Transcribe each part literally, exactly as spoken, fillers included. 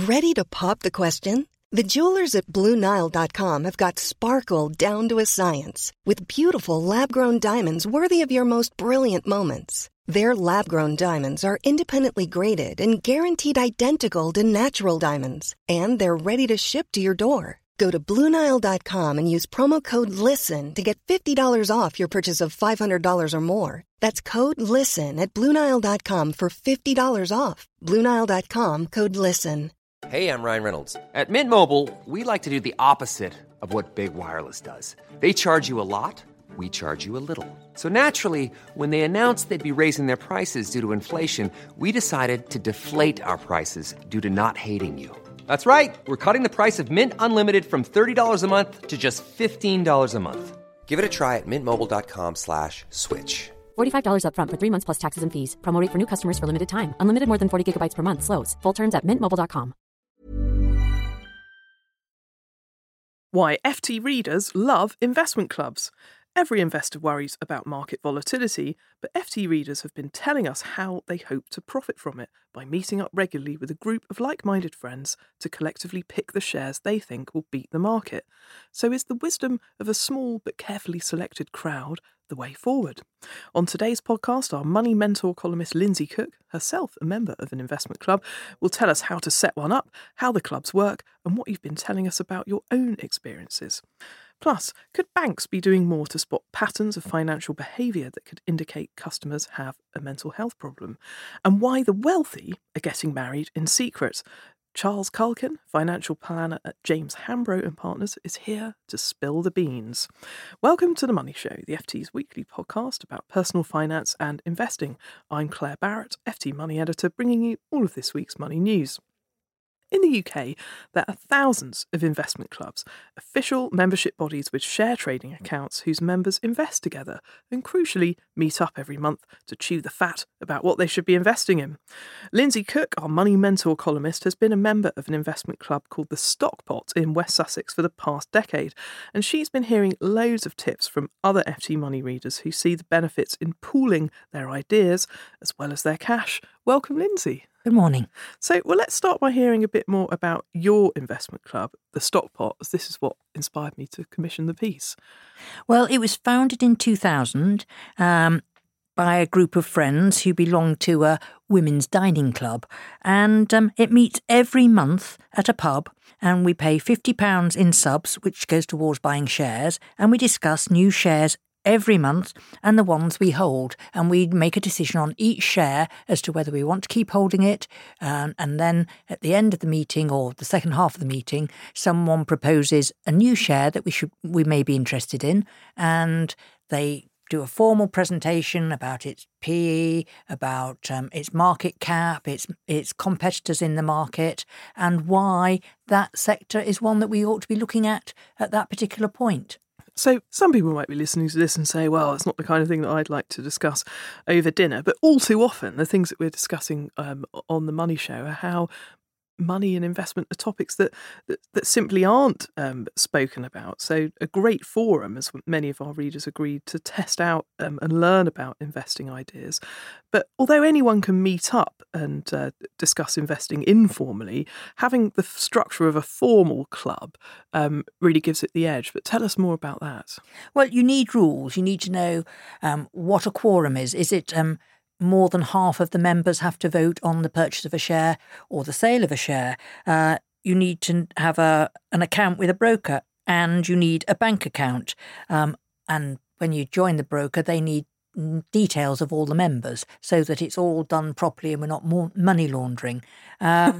Ready to pop the question? The jewelers at Blue Nile dot com have got sparkle down to a science with beautiful lab-grown diamonds worthy of your most brilliant moments. Their lab-grown diamonds are independently graded and guaranteed identical to natural diamonds, and they're ready to ship to your door. Go to Blue Nile dot com and use promo code LISTEN to get fifty dollars off your purchase of five hundred dollars or more. That's code LISTEN at Blue Nile dot com for fifty dollars off. Blue Nile dot com, code LISTEN. Hey, I'm Ryan Reynolds. At Mint Mobile, we like to do the opposite of what Big Wireless does. They charge you a lot, we charge you a little. So naturally, when they announced they'd be raising their prices due to inflation, we decided to deflate our prices due to not hating you. That's right. We're cutting the price of Mint Unlimited from thirty dollars a month to just fifteen dollars a month. Give it a try at mintmobile.com slash switch. forty-five dollars up front for three months plus taxes and fees. Promo rate for new customers for limited time. Unlimited more than forty gigabytes per month. Slows full terms at mint mobile dot com. Why F T readers love investment clubs. Every investor worries about market volatility, but F T readers have been telling us how they hope to profit from it by meeting up regularly with a group of like-minded friends to collectively pick the shares they think will beat the market. So is the wisdom of a small but carefully selected crowd the way forward? On today's podcast, our money mentor columnist Lindsay Cook, herself a member of an investment club, will tell us how to set one up, how the clubs work, and what you've been telling us about your own experiences. Plus, could banks be doing more to spot patterns of financial behaviour that could indicate customers have a mental health problem? And why the wealthy are getting married in secret? Charles Culkin, financial planner at James Hambro and Partners, is here to spill the beans. Welcome to The Money Show, the F T's weekly podcast about personal finance and investing. I'm Claire Barrett, F T Money Editor, bringing you all of this week's money news. In the U K, there are thousands of investment clubs, official membership bodies with share trading accounts whose members invest together and, crucially, meet up every month to chew the fat about what they should be investing in. Lindsay Cook, our money mentor columnist, has been a member of an investment club called the Stockpot in West Sussex for the past decade, and she's been hearing loads of tips from other F T money readers who see the benefits in pooling their ideas as well as their cash. Welcome, Lindsay. Good morning. So, well, let's start by hearing a bit more about your investment club, the Stockpot, as this is what inspired me to commission the piece. Well, it was founded in two thousand um, by a group of friends who belonged to a women's dining club, and um, it meets every month at a pub, and we pay fifty pounds in subs, which goes towards buying shares, and we discuss new shares every month and the ones we hold, and we make a decision on each share as to whether we want to keep holding it, um, and then at the end of the meeting or the second half of the meeting someone proposes a new share that we should we may be interested in, and they do a formal presentation about its P E, about um, its market cap, its its competitors in the market, and why that sector is one that we ought to be looking at at that particular point. So some people might be listening to this and say, well, it's not the kind of thing that I'd like to discuss over dinner. But all too often, the things that we're discussing um, on The Money Show are how money and investment are topics that that, that simply aren't um, spoken about. So a great forum, as many of our readers agreed, to test out um, and learn about investing ideas. But although anyone can meet up and uh, discuss investing informally, having the structure of a formal club um, really gives it the edge. But tell us more about that. Well, you need rules. You need to know um, what a quorum is. Is it um, more than half of the members have to vote on the purchase of a share or the sale of a share? Uh, you need to have a an account with a broker, and you need a bank account. Um, and when you join the broker, they need details of all the members so that it's all done properly and we're not more money laundering. Um,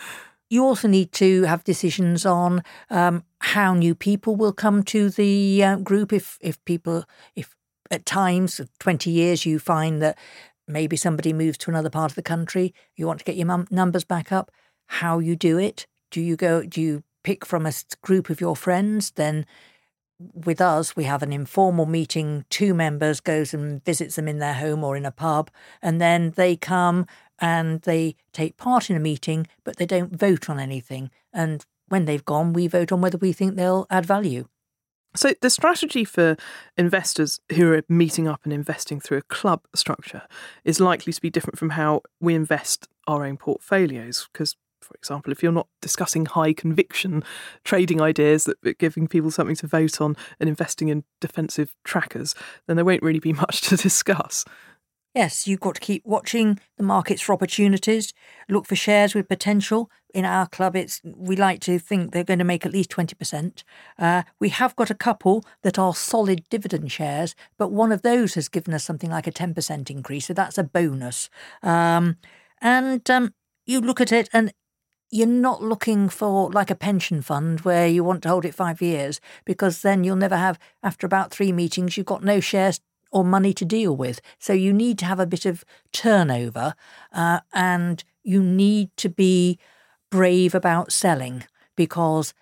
you also need to have decisions on um, how new people will come to the uh, group. If if people, if at times, twenty years, you find that maybe somebody moves to another part of the country, you want to get your mum- numbers back up, how you do it. Do you go, do you pick from a group of your friends? Then with us, we have an informal meeting. Two members goes and visits them in their home or in a pub, and then they come and they take part in a meeting, but they don't vote on anything. And when they've gone, we vote on whether we think they'll add value. So the strategy for investors who are meeting up and investing through a club structure is likely to be different from how we invest our own portfolios, because for example, if you're not discussing high conviction trading ideas that are giving people something to vote on and investing in defensive trackers, then there won't really be much to discuss. Yes, you've got to keep watching the markets for opportunities, look for shares with potential. In our club, it's we like to think they're going to make at least twenty percent. Uh, we have got a couple that are solid dividend shares, but one of those has given us something like a ten percent increase, so that's a bonus. Um, and um, you look at it and you're not looking for like a pension fund where you want to hold it five years, because then you'll never have, after about three meetings, you've got no shares or money to deal with. So you need to have a bit of turnover uh, and you need to be brave about selling, because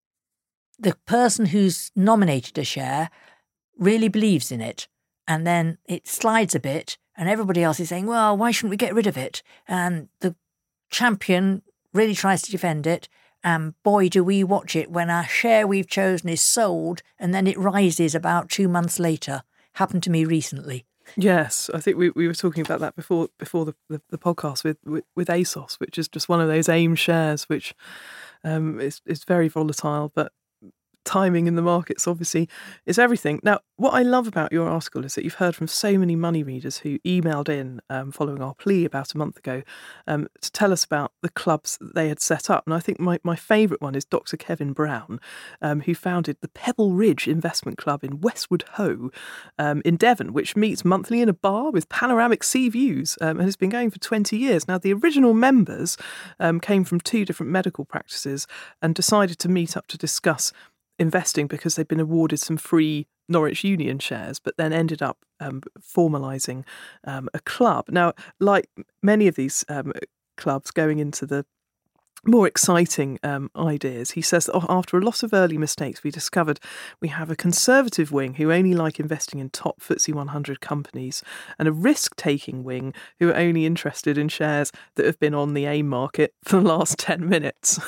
the person who's nominated a share really believes in it, and then it slides a bit and everybody else is saying, well, why shouldn't we get rid of it? And the champion really tries to defend it, and boy, do we watch it when our share we've chosen is sold and then it rises about two months later. Happened to me recently. Yes, I think we, we were talking about that before before the, the, the podcast with, with, with ASOS, which is just one of those AIM shares, which um, is, is very volatile, but timing in the markets obviously is everything. Now, what I love about your article is that you've heard from so many money readers who emailed in um, following our plea about a month ago um, to tell us about the clubs that they had set up. And I think my, my favourite one is Doctor Kevin Brown, um, who founded the Pebble Ridge Investment Club in Westwood Ho um, in Devon, which meets monthly in a bar with panoramic sea views um, and has been going for twenty years. Now, the original members um, came from two different medical practices and decided to meet up to discuss investing because they'd been awarded some free Norwich Union shares, but then ended up um, formalising um, a club. Now, like many of these um, clubs going into the more exciting um, ideas, he says that after a lot of early mistakes, we discovered we have a conservative wing who only like investing in top F T S E one hundred companies, and a risk-taking wing who are only interested in shares that have been on the AIM market for the last ten minutes.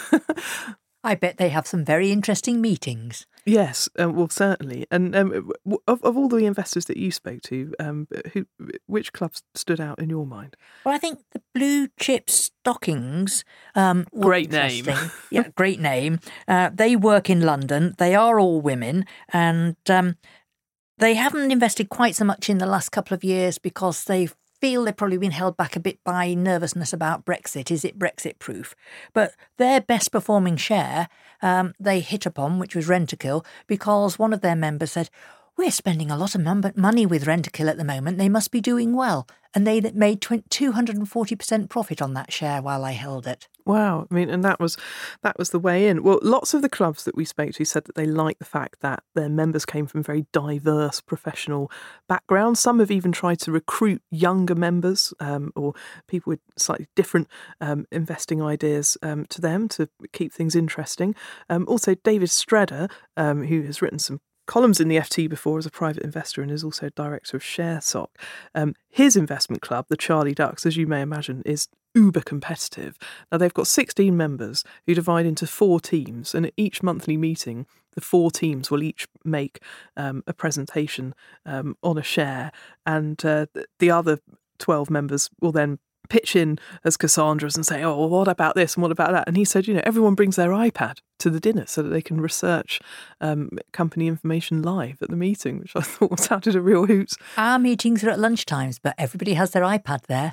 I bet they have some very interesting meetings. Yes, um, well, certainly. And um, of, of all the investors that you spoke to, um, who, which clubs stood out in your mind? Well, I think the Blue Chip Stockings. Um, were great name. Yeah, great name. Uh, they work in London. They are all women, and um, they haven't invested quite so much in the last couple of years because they've feel they've probably been held back a bit by nervousness about Brexit. Is it Brexit proof? But their best performing share um, they hit upon, which was Rentokil, because one of their members said, we're spending a lot of money with Rentokil at the moment. They must be doing well. And they made two hundred forty percent profit on that share while I held it. Wow. I mean, and that was that was the way in. Well, lots of the clubs that we spoke to said that they liked the fact that their members came from very diverse professional backgrounds. Some have even tried to recruit younger members um, or people with slightly different um, investing ideas um, to them to keep things interesting. Um, also, David Stredder, um, who has written some columns in the F T before as a private investor and is also director of ShareSoc. Um, his investment club, the Charlie Ducks, as you may imagine, is uber competitive. Now, they've got sixteen members who divide into four teams, and at each monthly meeting, the four teams will each make um, a presentation um, on a share, and uh, the other twelve members will then pitch in as Cassandras and say, oh, well, what about this and what about that? And he said, you know, everyone brings their iPad to the dinner so that they can research um, company information live at the meeting, which I thought sounded a real hoot. Our meetings are at lunchtimes, but everybody has their iPad there.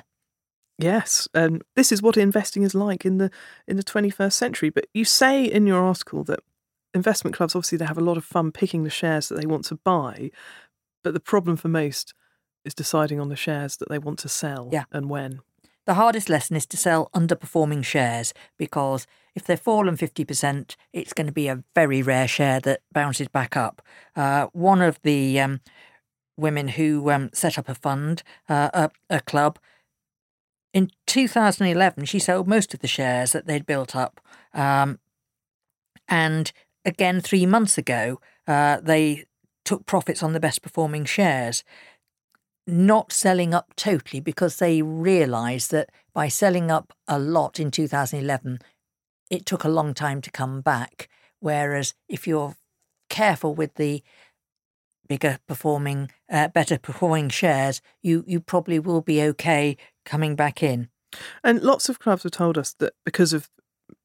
Yes, and this is what investing is like in the in the twenty-first century. But you say in your article that investment clubs, obviously, they have a lot of fun picking the shares that they want to buy, but the problem for most is deciding on the shares that they want to sell yeah. and when. The hardest lesson is to sell underperforming shares, because if they've fallen fifty percent, it's going to be a very rare share that bounces back up. Uh, one of the um, women who um, set up a fund, uh, a, a club, in two thousand eleven, she sold most of the shares that they'd built up. Um, and again, three months ago, uh, they took profits on the best performing shares. Not selling up totally, because they realised that by selling up a lot in two thousand eleven, it took a long time to come back. Whereas if you're careful with the bigger performing, uh, better performing shares, you, you probably will be okay coming back in. And lots of clubs have told us that because of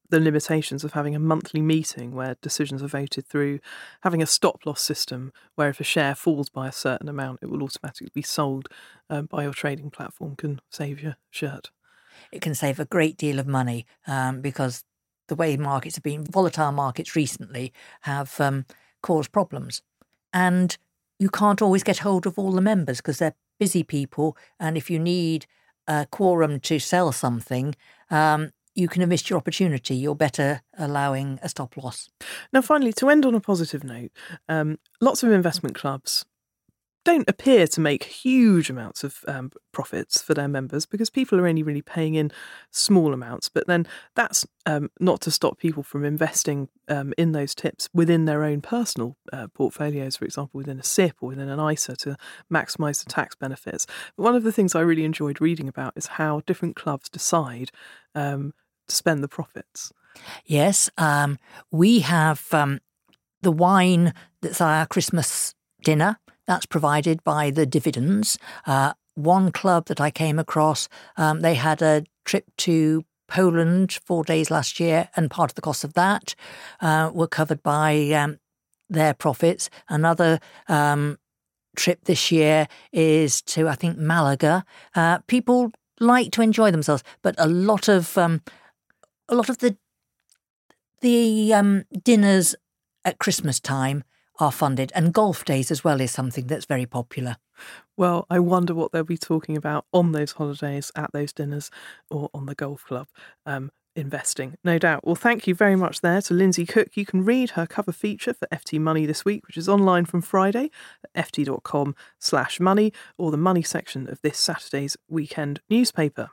the limitations of having a monthly meeting where decisions are voted through, having a stop-loss system where if a share falls by a certain amount, it will automatically be sold um, by your trading platform can save your shirt. It can save a great deal of money um, because the way markets have been, volatile markets recently have um, caused problems. And you can't always get hold of all the members because they're busy people. And if you need a quorum to sell something, um, you can have missed your opportunity. You're better allowing a stop loss. Now, finally, to end on a positive note, um, lots of investment clubs don't appear to make huge amounts of um, profits for their members because people are only really paying in small amounts. But then that's um, not to stop people from investing um, in those tips within their own personal uh, portfolios, for example, within a S I P or within an I S A to maximise the tax benefits. But one of the things I really enjoyed reading about is how different clubs decide um, to spend the profits. Yes, um, we have um, the wine that's our Christmas dinner. That's provided by the dividends. Uh, one club that I came across, um, they had a trip to Poland four days last year, and part of the cost of that uh, were covered by um, their profits. Another um, trip this year is to, I think, Malaga. Uh, people like to enjoy themselves, but a lot of um, a lot of the the um, dinners at Christmas time are funded, and golf days as well is something that's very popular. Well, I wonder what they'll be talking about on those holidays, at those dinners, or on the golf club, um, investing, no doubt. Well, thank you very much there to Lindsay Cook. You can read her cover feature for F T Money this week, which is online from Friday at ft.com slash money, or the money section of this Saturday's weekend newspaper.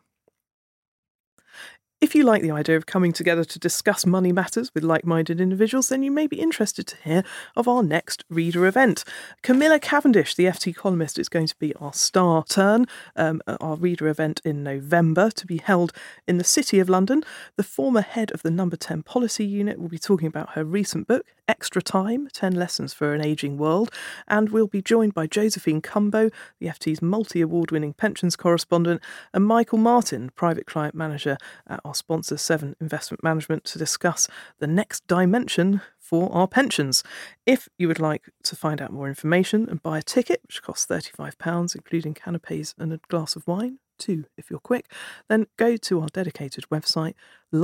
If you like the idea of coming together to discuss money matters with like-minded individuals, then you may be interested to hear of our next reader event. Camilla Cavendish, the F T columnist, is going to be our star turn, um, at our reader event in November to be held in the City of London. The former head of the Number ten Policy Unit will be talking about her recent book, Extra Time, ten Lessons for an Ageing World, and we'll be joined by Josephine Cumbo, the F T's multi-award-winning pensions correspondent, and Michael Martin, private client manager at our sponsor Seven Investment Management, to discuss the next dimension for our pensions. If you would like to find out more information and buy a ticket, which costs thirty-five pounds, including canapes and a glass of wine, two if you're quick, then go to our dedicated website,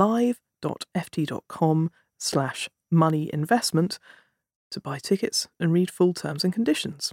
live.ft.com slash money investment, to buy tickets and read full terms and conditions.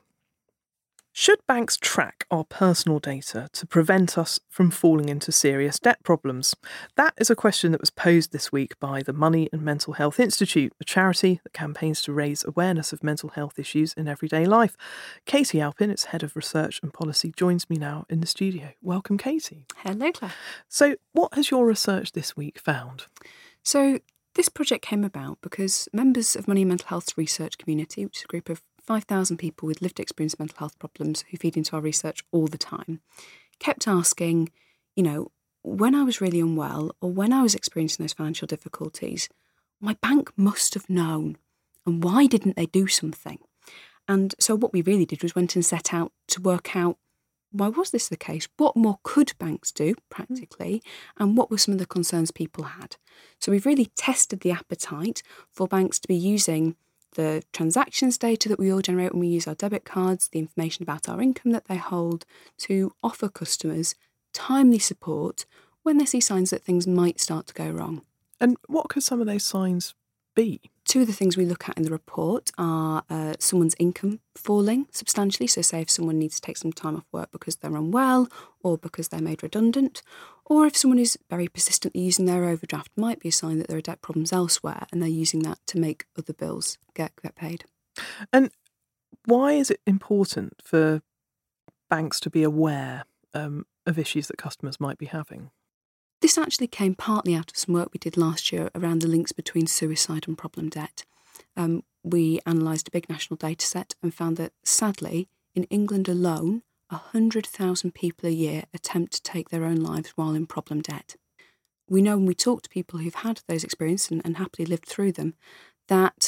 Should banks track our personal data to prevent us from falling into serious debt problems? That is a question that was posed this week by the Money and Mental Health Institute, a charity that campaigns to raise awareness of mental health issues in everyday life. Katie Alpin, its head of research and policy, joins me now in the studio. Welcome, Katie. Hello, Claire. So, what has your research this week found? So, this project came about because members of Money and Mental Health's research community, which is a group of five thousand people with lived experience of mental health problems who feed into our research all the time, kept asking, you know, when I was really unwell or when I was experiencing those financial difficulties, my bank must have known. And why didn't they do something? And so what we really did was went and set out to work out, why was this the case? What more could banks do, practically? And what were some of the concerns people had? So we've really tested the appetite for banks to be using the transactions data that we all generate when we use our debit cards, the information about our income that they hold, to offer customers timely support when they see signs that things might start to go wrong. And what could some of those signs be? Two of the things we look at in the report are uh, someone's income falling substantially. So say if someone needs to take some time off work because they're unwell or because they're made redundant, or if someone is very persistently using their overdraft, might be a sign that there are debt problems elsewhere and they're using that to make other bills get, get paid. And why is it important for banks to be aware um, of issues that customers might be having? This actually came partly out of some work we did last year around the links between suicide and problem debt. Um, we analysed a big national data set and found that, sadly, in England alone, one hundred thousand people a year attempt to take their own lives while in problem debt. We know when we talk to people who've had those experiences and, and happily lived through them, that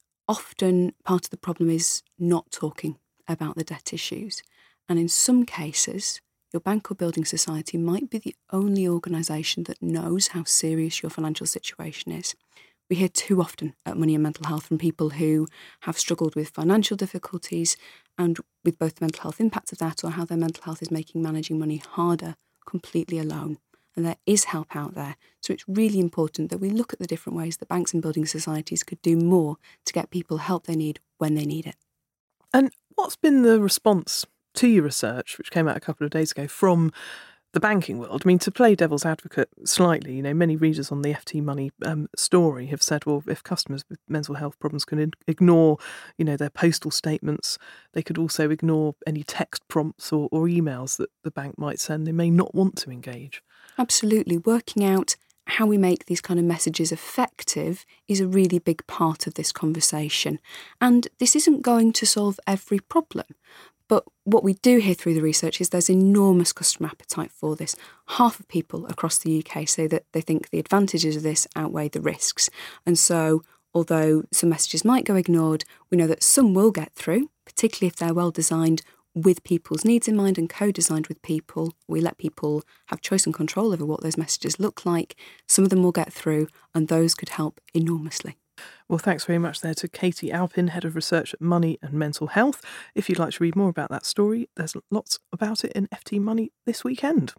often part of the problem is not talking about the debt issues. And in some cases, your bank or building society might be the only organisation that knows how serious your financial situation is. We hear too often at Money and Mental Health from people who have struggled with financial difficulties and with both the mental health impact of that or how their mental health is making managing money harder completely alone. And there is help out there. So it's really important that we look at the different ways that banks and building societies could do more to get people help they need when they need it. And what's been the response to your research, which came out a couple of days ago, from the banking world? I mean, to play devil's advocate slightly, you know, many readers on the F T Money um, story have said, well, if customers with mental health problems can ignore, you know, their postal statements, they could also ignore any text prompts or, or emails that the bank might send. They may not want to engage. Absolutely. Working out how we make these kind of messages effective is a really big part of this conversation. And this isn't going to solve every problem. But what we do hear through the research is there's enormous customer appetite for this. Half of people across the U K say that they think the advantages of this outweigh the risks. And so, although some messages might go ignored, we know that some will get through, particularly if they're well designed with people's needs in mind and co-designed with people. We let people have choice and control over what those messages look like. Some of them will get through, and those could help enormously. Well, thanks very much there to Katie Alpin, Head of Research at Money and Mental Health. If you'd like to read more about that story, there's lots about it in F T Money this weekend.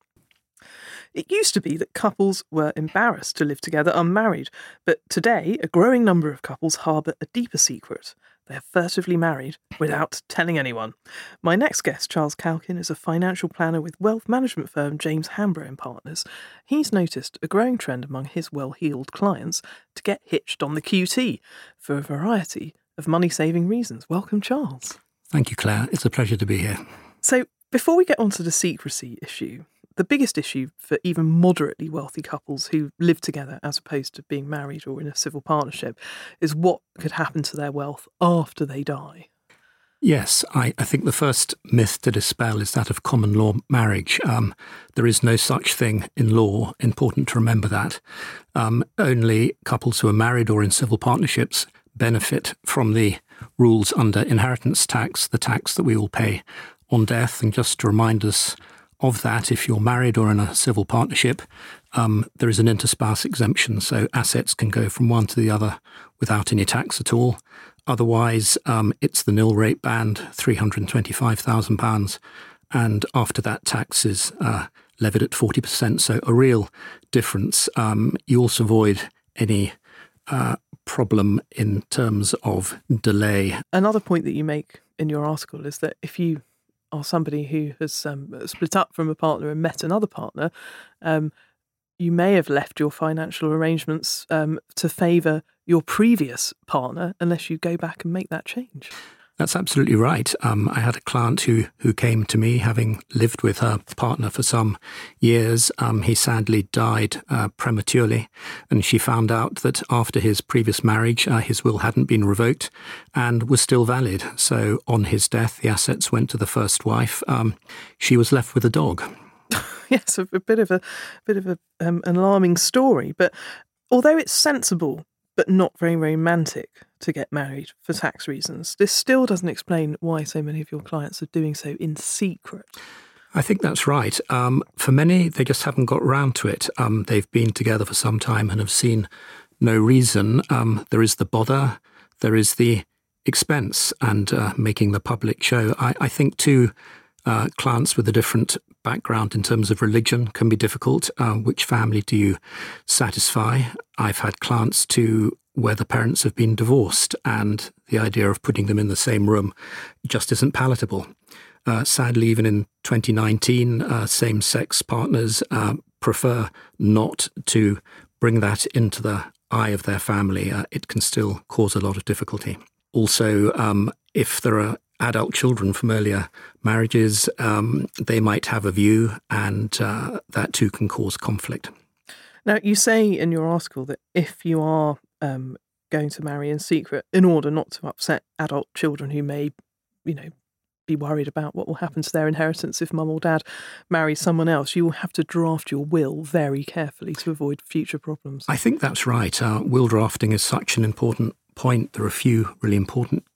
It used to be that couples were embarrassed to live together unmarried, but today a growing number of couples harbour a deeper secret. They are furtively married without telling anyone. My next guest, Charles Calkin, is a financial planner with wealth management firm James Hambro and Partners. He's noticed a growing trend among his well-heeled clients to get hitched on the Q T for a variety of money-saving reasons. Welcome, Charles. Thank you, Claire. It's a pleasure to be here. So, before we get onto the secrecy issue, the biggest issue for even moderately wealthy couples who live together as opposed to being married or in a civil partnership is what could happen to their wealth after they die. Yes, I, I think the first myth to dispel is that of common law marriage. Um, there is no such thing in law. Important to remember that. Um, only couples who are married or in civil partnerships benefit from the rules under inheritance tax, the tax that we all pay on death. And just to remind us of that, if you're married or in a civil partnership, um, there is an interspouse exemption, so assets can go from one to the other without any tax at all. Otherwise, um, it's the nil rate band, three hundred twenty-five thousand pounds, and after that tax is uh, levied at forty percent, so a real difference. Um, you also avoid any uh, problem in terms of delay. Another point that you make in your article is that if you are somebody who has um, split up from a partner and met another partner, um, you may have left your financial arrangements um, to favour your previous partner unless you go back and make that change. That's absolutely right. Um, I had a client who who came to me having lived with her partner for some years. Um, he sadly died uh, prematurely, and she found out that after his previous marriage, uh, his will hadn't been revoked and was still valid. So on his death, the assets went to the first wife. Um, she was left with a dog. Yes, a, a bit of a bit of a, um, an alarming story. But although it's sensible but not very romantic to get married for tax reasons, this still doesn't explain why so many of your clients are doing so in secret. I think that's right. Um, for many, they just haven't got round to it. Um, they've been together for some time and have seen no reason. Um, there is the bother, there is the expense, and uh, making the public show. I, I think too, uh, clients with a different background in terms of religion can be difficult. Uh, which family do you satisfy? I've had clients too where the parents have been divorced and the idea of putting them in the same room just isn't palatable. Uh, sadly, even in twenty nineteen, uh, same-sex partners uh, prefer not to bring that into the eye of their family. Uh, it can still cause a lot of difficulty. Also, um, if there are adult children from earlier marriages, um, they might have a view, and uh, that too can cause conflict. Now, you say in your article that if you are um, going to marry in secret, in order not to upset adult children who may, you know, be worried about what will happen to their inheritance if mum or dad marries someone else, you will have to draft your will very carefully to avoid future problems. I think that's right. Uh, will drafting is such an important point. There are a few really important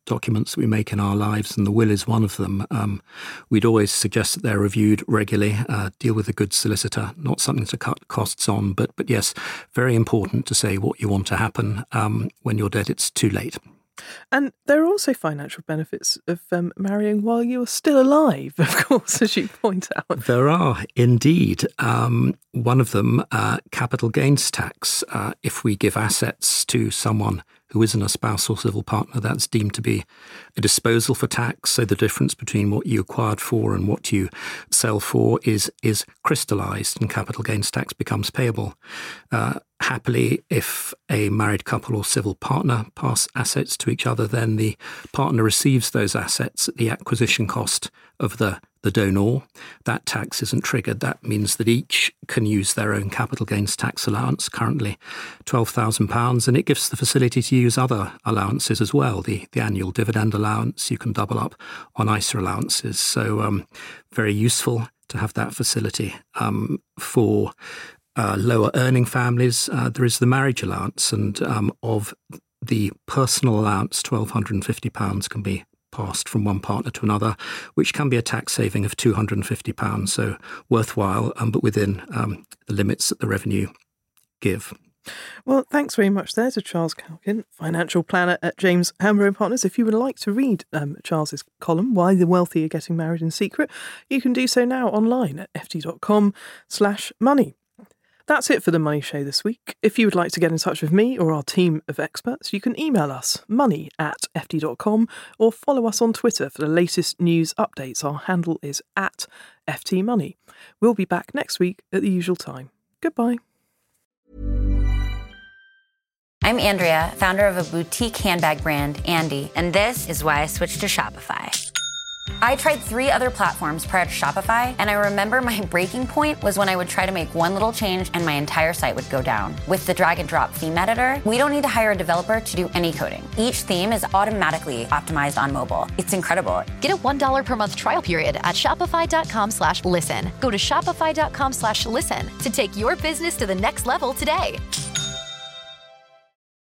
documents that we make in our lives, and the will is one of them. Um, we'd always suggest that they're reviewed regularly, uh, deal with a good solicitor, not something to cut costs on, but but yes, very important to say what you want to happen. Um, when you're dead, it's too late. And there are also financial benefits of um, marrying while you are still alive, of course, as you point out. There are, indeed. Um, one of them, uh, capital gains tax. Uh, if we give assets to someone who isn't a spouse or civil partner, that's deemed to be a disposal for tax. So the difference between what you acquired for and what you sell for is is crystallised, and capital gains tax becomes payable. Uh, happily, if a married couple or civil partner pass assets to each other, then the partner receives those assets at the acquisition cost of the the donor. That tax isn't triggered. That means that each can use their own capital gains tax allowance, currently twelve thousand pounds, and it gives the facility to use other allowances as well. The, the annual dividend allowance, you can double up on I S A allowances. So um, very useful to have that facility. Um, for uh, lower earning families, uh, there is the marriage allowance, and um, of the personal allowance, one thousand two hundred fifty pounds can be passed from one partner to another, which can be a tax saving of two hundred fifty pounds. So worthwhile, um, but within um, the limits that the revenue give. Well, thanks very much there to Charles Calkin, financial planner at James Hambro and Partners. If you would like to read um, Charles's column, Why the Wealthy Are Getting Married in Secret, you can do so now online at ft.com slash money. That's it for The Money Show this week. If you would like to get in touch with me or our team of experts, you can email us, money at ft dot com, or follow us on Twitter for the latest news updates. Our handle is at ftmoney. We'll be back next week at the usual time. Goodbye. I'm Andrea, founder of a boutique handbag brand, Andy, and this is why I switched to Shopify. I tried three other platforms prior to Shopify, and I remember my breaking point was when I would try to make one little change and my entire site would go down. With the drag and drop theme editor, we don't need to hire a developer to do any coding. Each theme is automatically optimized on mobile. It's incredible. Get a one dollar per month trial period at shopify.com slash listen. Go to shopify.com slash listen to take your business to the next level today.